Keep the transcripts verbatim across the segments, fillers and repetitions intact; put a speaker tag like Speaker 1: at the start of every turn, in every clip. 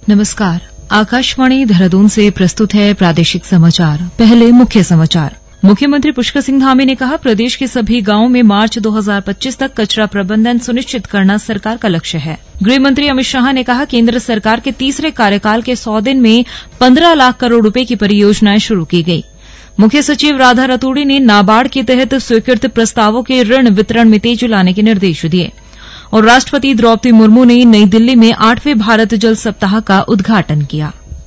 Speaker 1: नमस्कार, आकाशवाणी देहरादून से प्रस्तुत है प्रादेशिक समाचार। पहले मुख्य समाचार। मुख्यमंत्री पुष्कर सिंह धामी ने कहा, प्रदेश के सभी गांवों में मार्च दो हज़ार पच्चीस तक कचरा प्रबंधन सुनिश्चित करना सरकार का लक्ष्य है। गृह मंत्री अमित शाह ने कहा, केंद्र सरकार के तीसरे कार्यकाल के सौ दिन में पंद्रह लाख करोड़ रुपए की परियोजनाएं शुरू की गई। मुख्य सचिव राधा रतूड़ी ने नाबार्ड के तहत स्वीकृत प्रस्तावों के ऋण वितरण में तेजी लाने के निर्देश दिए। और राष्ट्रपति द्रौपदी मुर्मू ने नई दिल्ली में आठवें भारत जल सप्ताह का उद्घाटन किया।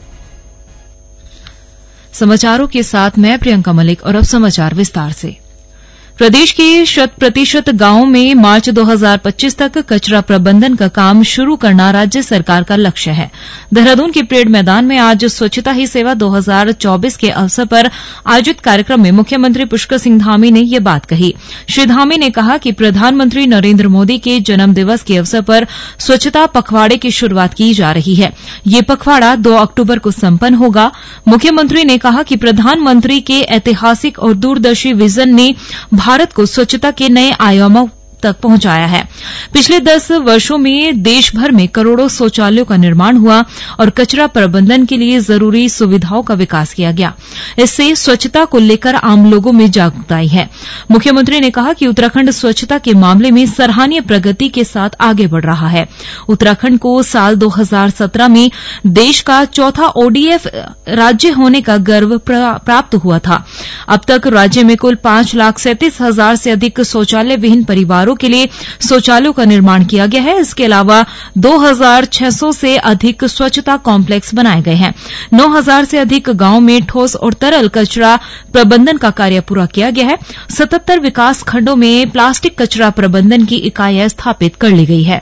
Speaker 1: समाचारों के साथ मैं प्रियंका मलिक और अब समाचार विस्तार से। प्रदेश के शत प्रतिशत गांवों में मार्च दो हज़ार पच्चीस तक कचरा प्रबंधन का काम शुरू करना राज्य सरकार का लक्ष्य है। देहरादून के परेड मैदान में आज स्वच्छता ही सेवा दो हज़ार चौबीस के अवसर पर आयोजित कार्यक्रम में मुख्यमंत्री पुष्कर सिंह धामी ने ये बात कही। श्री धामी ने कहा कि प्रधानमंत्री नरेंद्र मोदी के जन्म दिवस के अवसर पर स्वच्छता पखवाड़े की शुरूआत की जा रही है। ये पखवाड़ा दो अक्टूबर को संपन्न होगा। मुख्यमंत्री ने कहा कि प्रधानमंत्री के ऐतिहासिक और दूरदर्शी विजन ने भारत को स्वच्छता के नए आयामों तक पहुंचाया है। पिछले दस वर्षों में देश भर में करोड़ों शौचालयों का निर्माण हुआ और कचरा प्रबंधन के लिए जरूरी सुविधाओं का विकास किया गया। इससे स्वच्छता को लेकर आम लोगों में जागरूकता आई है। मुख्यमंत्री ने कहा कि उत्तराखंड स्वच्छता के मामले में सराहनीय प्रगति के साथ आगे बढ़ रहा है। उत्तराखंड को साल दो हज़ार सत्रह में देश का चौथा ओडीएफ राज्य होने का गर्व प्राप्त हुआ था। अब तक राज्य में कुल पांच लाख सैंतीस हजार से अधिक शौचालय विहीन परिवारों के लिए शौचालयों का निर्माण किया गया है। इसके अलावा दो हज़ार छह सौ से अधिक स्वच्छता कॉम्प्लेक्स बनाए गए हैं। नौ हज़ार से अधिक गांवों में ठोस और तरल कचरा प्रबंधन का कार्य पूरा किया गया है। सतहत्तर विकास खंडों में प्लास्टिक कचरा प्रबंधन की इकाइयां स्थापित कर ली गई है।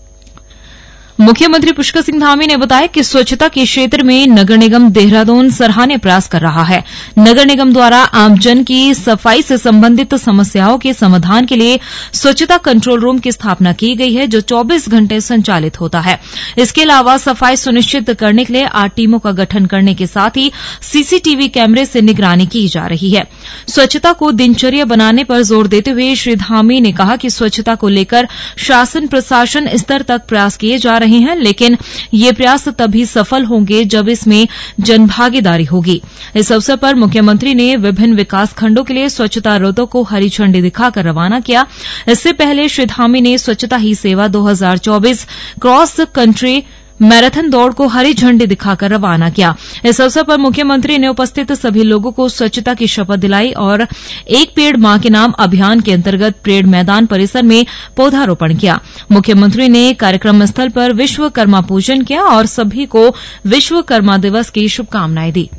Speaker 1: मुख्यमंत्री पुष्कर सिंह धामी ने बताया कि स्वच्छता के क्षेत्र में नगर निगम देहरादून सराहनीय प्रयास कर रहा है। नगर निगम द्वारा आमजन की सफाई से संबंधित समस्याओं के समाधान के लिए स्वच्छता कंट्रोल रूम की स्थापना की गई है, जो चौबीस घंटे संचालित होता है। इसके अलावा सफाई सुनिश्चित करने के लिए आठ टीमों का गठन करने के साथ ही सीसीटीवी कैमरे से निगरानी की जा रही है। स्वच्छता को दिनचर्या बनाने पर जोर देते हुए श्री धामी ने कहा कि स्वच्छता को लेकर शासन प्रशासन स्तर तक प्रयास किए जा रहे हैं, लेकिन ये प्रयास तभी सफल होंगे जब इसमें जनभागीदारी होगी। इस अवसर पर मुख्यमंत्री ने विभिन्न विकास खंडों के लिए स्वच्छता रथों को हरी झंडी दिखाकर रवाना किया। इससे पहले श्री धामी ने स्वच्छता ही सेवा दो हज़ार चौबीस क्रॉस कंट्री मैराथन दौड़ को हरी झंडी दिखाकर रवाना किया। इस अवसर पर मुख्यमंत्री ने उपस्थित सभी लोगों को स्वच्छता की शपथ दिलाई और एक पेड़ मां के नाम अभियान के अंतर्गत परेड मैदान परिसर में पौधारोपण किया। मुख्यमंत्री ने कार्यक्रम स्थल पर विश्वकर्मा पूजन किया और सभी को विश्वकर्मा दिवस की शुभकामनाएं दी।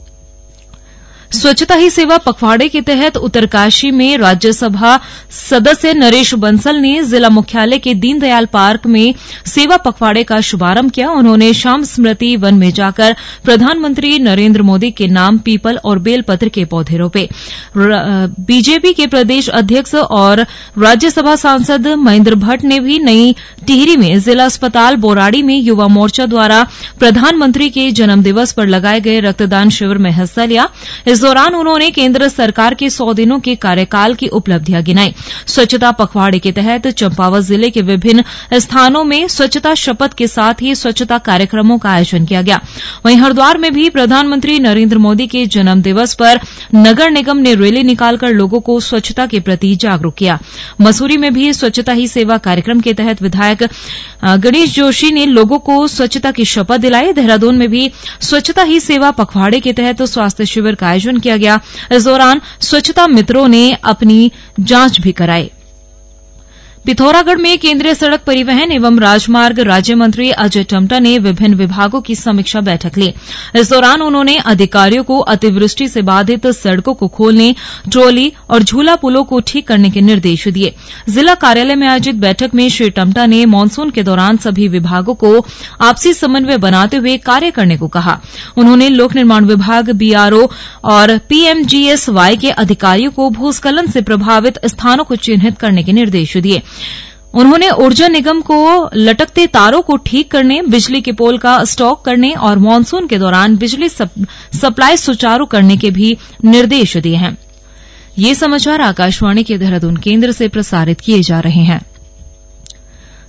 Speaker 1: स्वच्छता ही सेवा पखवाड़े के तहत उत्तरकाशी में राज्यसभा सदस्य नरेश बंसल ने जिला मुख्यालय के दीनदयाल पार्क में सेवा पखवाड़े का शुभारंभ किया। उन्होंने श्याम स्मृति वन में जाकर प्रधानमंत्री नरेंद्र मोदी के नाम पीपल और बेलपत्र के पौधे रोपे। बीजेपी के प्रदेश अध्यक्ष और राज्यसभा सांसद महेंद्र भट्ट ने भी नई टिहरी में जिला अस्पताल बोराड़ी में युवा मोर्चा द्वारा प्रधानमंत्री के जन्म दिवस पर लगाए गए रक्तदान शिविर में हिस्सा लिया। इस दौरान उन्होंने केंद्र सरकार के सौ दिनों के कार्यकाल की उपलब्धियां गिनाई। स्वच्छता पखवाड़े के तहत चंपावत जिले के विभिन्न स्थानों में स्वच्छता शपथ के साथ ही स्वच्छता कार्यक्रमों का आयोजन किया गया। वहीं हरिद्वार में भी प्रधानमंत्री नरेंद्र मोदी के जन्म दिवस पर नगर निगम ने रैली निकालकर लोगों को स्वच्छता के प्रति जागरूक किया। मसूरी में भी स्वच्छता ही सेवा कार्यक्रम के तहत विधायक गणेश जोशी ने लोगों को स्वच्छता की शपथ दिलाई। देहरादून में भी स्वच्छता ही सेवा पखवाड़े के तहत स्वास्थ्य शिविर का आयोजन किया गया। इस दौरान स्वच्छता मित्रों ने अपनी जांच भी कराई। पिथौरागढ़ में केंद्रीय सड़क परिवहन एवं राजमार्ग राज्य मंत्री अजय टम्टा ने विभिन्न विभागों की समीक्षा बैठक ली। इस दौरान उन्होंने अधिकारियों को अतिवृष्टि से बाधित सड़कों को खोलने, ट्रॉली और झूला पुलों को ठीक करने के निर्देश दिए। जिला कार्यालय में आयोजित बैठक में श्री टम्टा ने मानसून के दौरान सभी विभागों को आपसी समन्वय बनाते हुए कार्य करने को कहा। उन्होंने लोक निर्माण विभाग, बीआरओ और पीएमजीएसवाई के अधिकारियों को भूस्खलन से प्रभावित स्थानों को चिन्हित करने के निर्देश दिए। उन्होंने ऊर्जा निगम को लटकते तारों को ठीक करने, बिजली के पोल का स्टॉक करने और मानसून के दौरान बिजली सप्लाई सुचारू करने के भी निर्देश दिए हैं। ये समाचार आकाशवाणी के देहरादून केंद्र से प्रसारित किए जा रहे हैं।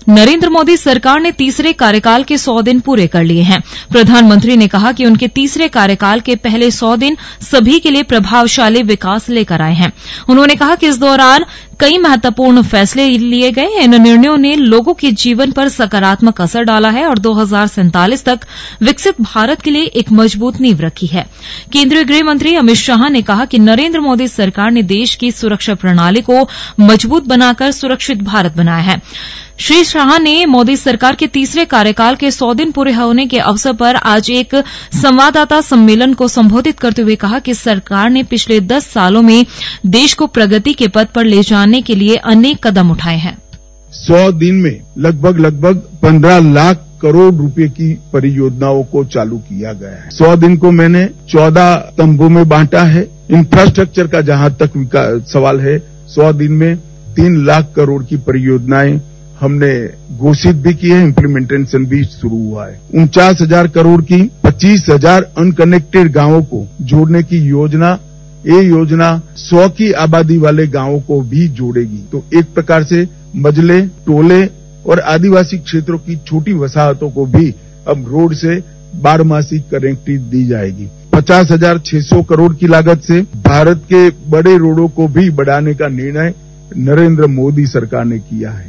Speaker 1: नरेंद्र मोदी सरकार ने तीसरे कार्यकाल के सौ दिन पूरे कर लिए हैं। प्रधानमंत्री ने कहा कि उनके तीसरे कार्यकाल के पहले सौ दिन सभी के लिए प्रभावशाली विकास लेकर आए हैं। उन्होंने कहा कि इस दौरान कई महत्वपूर्ण फैसले लिए गए। इन निर्णयों ने लोगों के जीवन पर सकारात्मक असर डाला है और दो हजार सैंतालीस तक विकसित भारत के लिए एक मजबूत नींव रखी है। केंद्रीय गृह मंत्री अमित शाह ने कहा कि नरेंद्र मोदी सरकार ने देश की सुरक्षा प्रणाली को मजबूत बनाकर सुरक्षित भारत बनाया है। श्री शाह ने मोदी सरकार के तीसरे कार्यकाल के सौ दिन पूरे होने के अवसर पर आज एक संवाददाता सम्मेलन को संबोधित करते हुए कहा कि सरकार ने पिछले दस सालों में देश को प्रगति के पथ पर ले जाने के लिए अनेक कदम उठाए हैं।
Speaker 2: सौ दिन में लगभग लगभग पंद्रह लाख करोड़ रुपए की परियोजनाओं को चालू किया गया है। सौ दिन को मैंने चौदह स्तंभों में बांटा है। इंफ्रास्ट्रक्चर का जहां तक सवाल है, सौ दिन में तीन लाख करोड़ की परियोजनाएं हमने घोषित भी की है, इम्प्लीमेंटेशन भी शुरू हुआ है। उनचास हजार करोड़ की पच्चीस हजार अनकनेक्टेड गांवों को जोड़ने की योजना, ये योजना सौ की आबादी वाले गांवों को भी जोड़ेगी। तो एक प्रकार से मजले, टोले और आदिवासी क्षेत्रों की छोटी वसाहतों को भी अब रोड से बारहमासी कनेक्टिविटी दी जाएगी। पचास हजार छह सौ करोड़ की लागत से भारत के बड़े रोडों को भी बढ़ाने का निर्णय नरेंद्र मोदी सरकार ने किया है।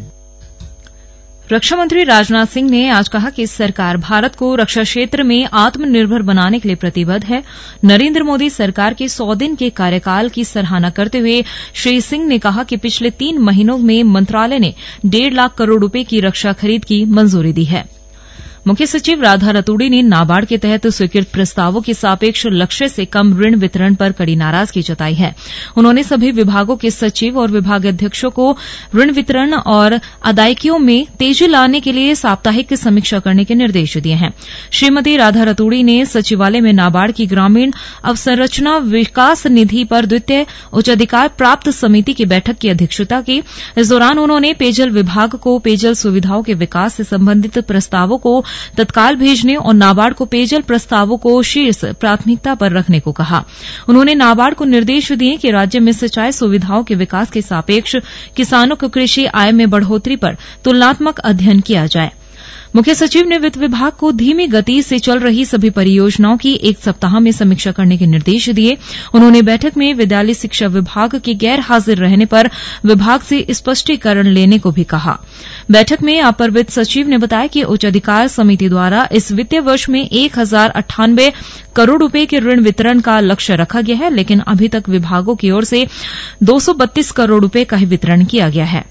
Speaker 1: रक्षा मंत्री राजनाथ सिंह ने आज कहा कि सरकार भारत को रक्षा क्षेत्र में आत्मनिर्भर बनाने के लिए प्रतिबद्ध है। नरेंद्र मोदी सरकार के सौ दिन के कार्यकाल की सराहना करते हुए श्री सिंह ने कहा कि पिछले तीन महीनों में मंत्रालय ने डेढ़ लाख करोड़ रुपए की रक्षा खरीद की मंजूरी दी है। मुख्य सचिव राधा रतूड़ी ने नाबार्ड के तहत स्वीकृत प्रस्तावों के सापेक्ष लक्ष्य से कम ऋण वितरण पर कड़ी नाराजगी जताई है। उन्होंने सभी विभागों के सचिव और विभागाध्यक्षों को ऋण वितरण और अदायगियों में तेजी लाने के लिए साप्ताहिक समीक्षा करने के निर्देश दिए हैं। श्रीमती राधा रतूड़ी ने सचिवालय में नाबार्ड की ग्रामीण अवसंरचना विकास निधि पर द्वितीय उच्चाधिकार प्राप्त समिति की बैठक की अध्यक्षता की। इस दौरान उन्होंने पेयजल विभाग को पेयजल सुविधाओं के विकास से संबंधित प्रस्तावों को तत्काल भेजने और नाबार्ड को पेयजल प्रस्तावों को शीर्ष प्राथमिकता पर रखने को कहा। उन्होंने नाबार्ड को निर्देश दिए कि राज्य में सिंचाई सुविधाओं के विकास के सापेक्ष किसानों को कृषि आय में बढ़ोतरी पर तुलनात्मक अध्ययन किया जाए। मुख्य सचिव ने वित्त विभाग को धीमी गति से चल रही सभी परियोजनाओं की एक सप्ताह में समीक्षा करने के निर्देश दिए। उन्होंने बैठक में विद्यालय शिक्षा विभाग के गैर हाजिर रहने पर विभाग से स्पष्टीकरण लेने को भी कहा। बैठक में अपर वित्त सचिव ने बताया कि उच्चाधिकार समिति द्वारा इस वित्तीय वर्ष में एक हजार अट्ठानबे करोड़ रुपए के ऋण वितरण का लक्ष्य रखा गया है, लेकिन अभी तक विभागों की ओर से दो सौ बत्तीस करोड़ रुपए का ही वितरण किया गया है।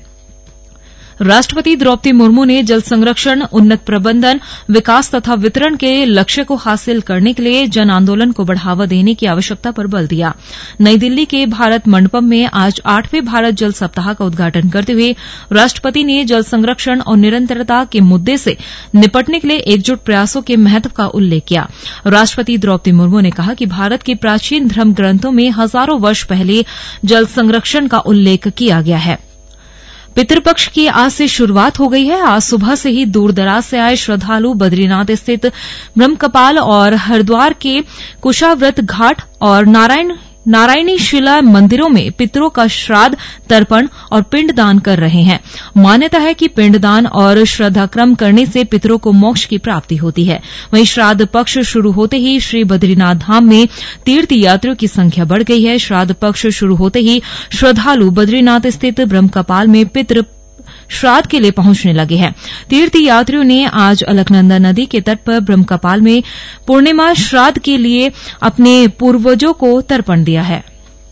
Speaker 1: राष्ट्रपति द्रौपदी मुर्मू ने जल संरक्षण, उन्नत प्रबंधन, विकास तथा वितरण के लक्ष्य को हासिल करने के लिए जन आंदोलन को बढ़ावा देने की आवश्यकता पर बल दिया। नई दिल्ली के भारत मंडपम में आज आठवें भारत जल सप्ताह का उद्घाटन करते हुए राष्ट्रपति ने जल संरक्षण और निरंतरता के मुद्दे से निपटने के लिए एकजुट प्रयासों के महत्व का उल्लेख किया। राष्ट्रपति द्रौपदी मुर्मू ने कहा कि भारत के प्राचीन धर्म ग्रंथों में हजारों वर्ष पहले जल संरक्षण का उल्लेख किया गया है। पितृपक्ष की आज से शुरुआत हो गई है। आज सुबह से ही दूर दराज से आए श्रद्धालु बद्रीनाथ स्थित ब्रह्मकपाल और हरिद्वार के कुशाव्रत घाट और नारायण नारायणी शिला मंदिरों में पितरों का श्राद्ध, तर्पण और पिंडदान कर रहे हैं। मान्यता है कि पिंडदान और श्रद्धाक्रम करने से पितरों को मोक्ष की प्राप्ति होती है। वहीं श्राद्ध पक्ष शुरू होते ही श्री बद्रीनाथ धाम में तीर्थ यात्रियों की संख्या बढ़ गई है। श्राद्ध पक्ष शुरू होते ही श्रद्धालु बद्रीनाथ स्थित ब्रह्मकपाल में पितृ श्राद्ध के लिए पहुंचने लगे हैं। तीर्थ यात्रियों ने आज अलकनंदा नदी के तट पर ब्रह्मकपाल में पूर्णिमा श्राद्ध के लिए अपने पूर्वजों को तर्पण दिया है।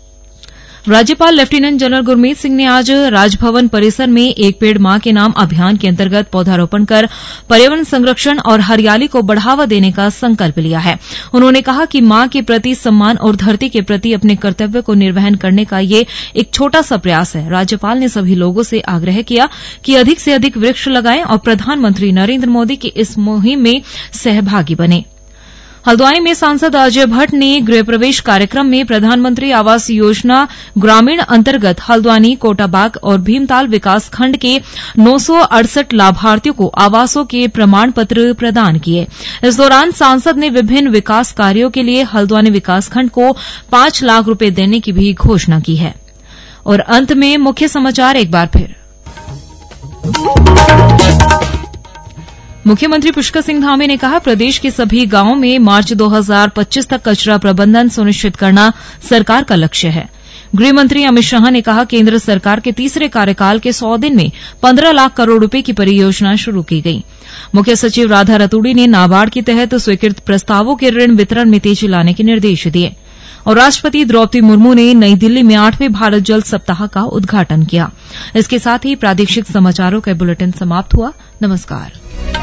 Speaker 1: राज्यपाल लेफ्टिनेंट जनरल गुरमीत सिंह ने आज राजभवन परिसर में एक पेड़ मां के नाम अभियान के अंतर्गत पौधारोपण कर पर्यावरण संरक्षण और हरियाली को बढ़ावा देने का संकल्प लिया है। उन्होंने कहा कि मां के प्रति सम्मान और धरती के प्रति अपने कर्तव्य को निर्वहन करने का ये एक छोटा सा प्रयास है। राज्यपाल ने सभी लोगों से आग्रह किया कि अधिक से अधिक वृक्ष लगाएं और प्रधानमंत्री नरेंद्र मोदी की इस मुहिम में सहभागी बने। हल्द्वानी में सांसद अजय भट्ट ने गृह प्रवेश कार्यक्रम में प्रधानमंत्री आवास योजना ग्रामीण अंतर्गत हल्द्वानी, कोटाबाग और भीमताल विकास खंड के नौ सौ अड़सठ लाभार्थियों को आवासों के प्रमाण पत्र प्रदान किए। इस दौरान सांसद ने विभिन्न विकास कार्यों के लिए हल्द्वानी विकास खंड को पांच लाख रुपए देने की भी घोषणा की है। और अंत में मुख्य समाचार एक बार फिर। मुख्यमंत्री पुष्कर सिंह धामी ने कहा, प्रदेश के सभी गांवों में मार्च दो हज़ार पच्चीस तक कचरा प्रबंधन सुनिश्चित करना सरकार का लक्ष्य है। गृह मंत्री अमित शाह ने कहा, केंद्र सरकार के तीसरे कार्यकाल के सौ दिन में पंद्रह लाख करोड़ रुपए की परियोजना शुरू की गई। मुख्य सचिव राधा रतूड़ी ने नाबार्ड के तहत स्वीकृत प्रस्तावों के ऋण वितरण में तेजी लाने के निर्देश दिए। और राष्ट्रपति द्रौपदी मुर्मू ने नई दिल्ली में आठवें भारत जल सप्ताह का उद्घाटन किया। इसके साथ ही प्रादेशिक समाचारों का बुलेटिन समाप्त हुआ। नमस्कार।